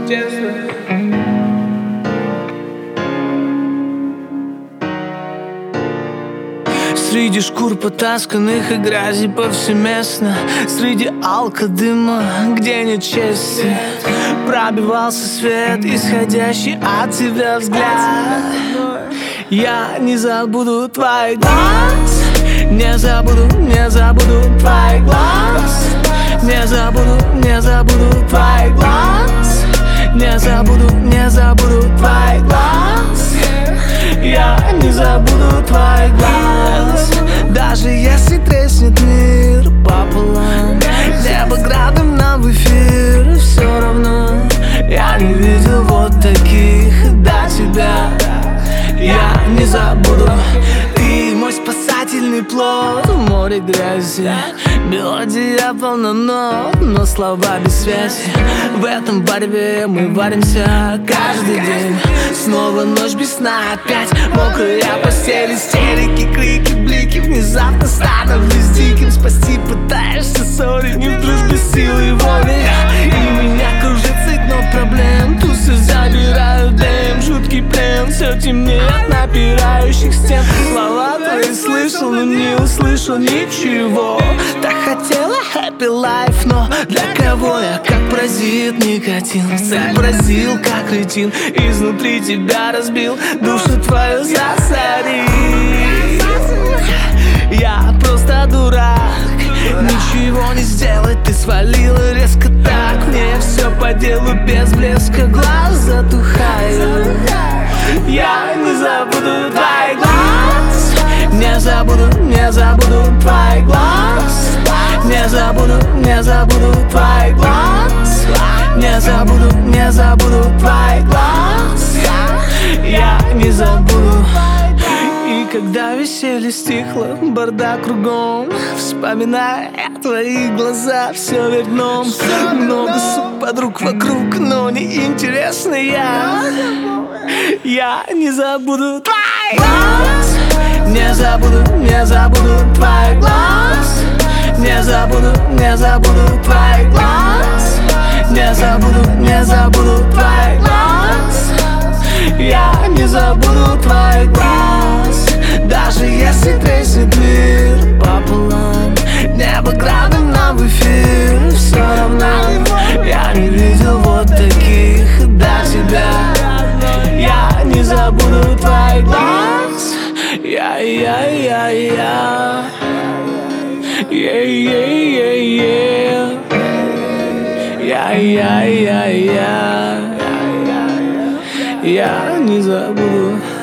честно. Среди шкур потасканных и грязи повсеместно, среди алкодыма, где нет чести, пробивался свет, исходящий от тебя взгляд. Я не забуду твоих глаз, не забуду твоих глаз, не забуду твоих глаз, не забуду твоих глаз. Я не забуду твоих глаз. Даже если треснет мир пополам, небо градом нам в эфир, все равно я не видел вот таких до тебя. Я не забуду. Ты мой спасательный плод в море грязи. Мелодия полна нот, но слова без связи. В этом борьбе мы варимся каждый день. Снова ночь без сна, опять мокрая постель, истерики, крики, блики. Внезапно становлюсь диким, спасти пытаешься, ссори, не в дружбе силы и воли. И меня кружит дно проблем, тусы забирают дым, жуткий плен, все темнее от напирающих стен. Слова твои слышал, но не услышал ничего. Так хотела happy life, но для кого я как паразит никотин? Сообразил, как кретин, изнутри тебя разбил, душу твою засорил. Я просто дурак, ничего не сделать, ты свалила резко так. Мне все по делу без блеска, глаз затухают. Я не забуду твоих глаз, не забуду твоих глаз, не забуду твоих глаз, не забуду твоих глаз. Я не забуду. И когда веселье стихло, бардак кругом, вспоминая твои глаза, все вверх дном. Много подруг вокруг, но не интересно я. Я не забуду твоих глаз, не забуду твоих глаз, не забуду твоих глаз, не забуду твоих глаз. Я не забуду твоих глаз. Даже если треснет мир пополам, небо градом нам в эфир, все равно я не видел вот таких до тебя. Я не забуду твоих глаз. Я не забуду.